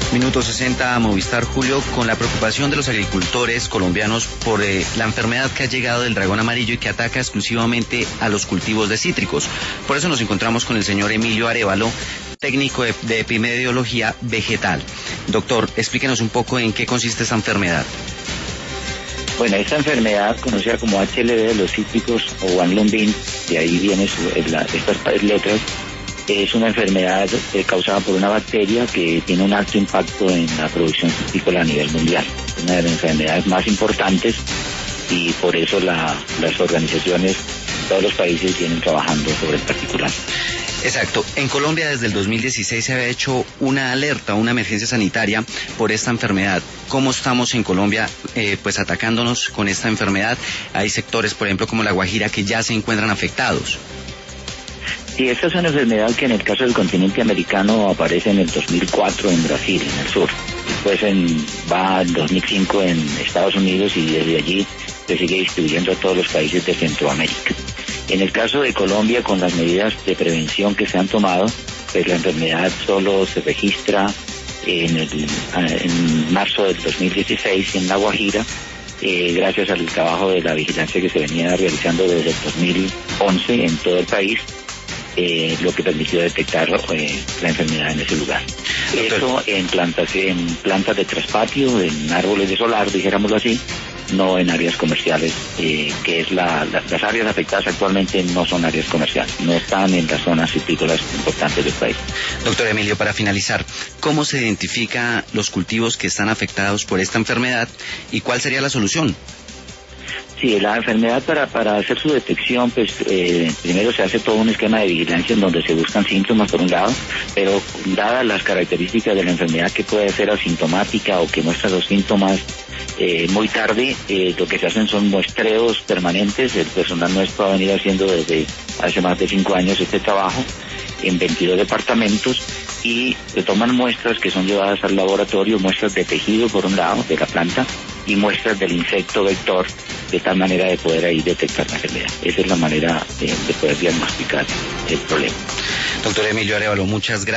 Minuto 60 a Movistar, Julio, con la preocupación de los agricultores colombianos por la enfermedad que ha llegado del dragón amarillo y que ataca exclusivamente a los cultivos de cítricos. Por eso nos encontramos con el señor Emilio Arévalo, técnico de epidemiología vegetal. Doctor, explíquenos un poco en qué consiste esta enfermedad. Bueno, esta enfermedad, conocida como HLB de los cítricos o One Lung Bean, de ahí vienen estas letras, es una enfermedad causada por una bacteria que tiene un alto impacto en la producción citrícola a nivel mundial. Es una de las enfermedades más importantes y por eso las organizaciones, todos los países vienen trabajando sobre el particular. Exacto. En Colombia desde el 2016 se había hecho una alerta, una emergencia sanitaria por esta enfermedad. ¿Cómo estamos en Colombia pues atacándonos con esta enfermedad? Hay sectores, por ejemplo, como La Guajira, que ya se encuentran afectados. Sí, esta es una enfermedad que en el caso del continente americano aparece en el 2004 en Brasil, en el sur. Después va en 2005 en Estados Unidos y desde allí se sigue distribuyendo a todos los países de Centroamérica. En el caso de Colombia, con las medidas de prevención que se han tomado, pues la enfermedad solo se registra en marzo del 2016 en La Guajira, gracias al trabajo de la vigilancia que se venía realizando desde el 2011 en todo el país. Lo que permitió detectar la enfermedad en ese lugar. Eso en plantas de traspatio, en árboles de solar, dijéramoslo así, no en áreas comerciales, que es las áreas afectadas actualmente no son áreas comerciales, no están en las zonas citrícolas importantes del país. Doctor Emilio, para finalizar, ¿cómo se identifica los cultivos que están afectados por esta enfermedad y cuál sería la solución? Sí, la enfermedad para hacer su detección, pues primero se hace todo un esquema de vigilancia en donde se buscan síntomas por un lado, pero dadas las características de la enfermedad que puede ser asintomática o que muestra los síntomas muy tarde, lo que se hacen son muestreos permanentes. El personal nuestro ha venido haciendo desde hace más de 5 años este trabajo en 22 departamentos y se toman muestras que son llevadas al laboratorio, muestras de tejido por un lado de la planta y muestras del insecto vector, de tal manera de poder ahí detectar la enfermedad. Esa es la manera de poder diagnosticar el problema. Doctor Emilio Arévalo, muchas gracias.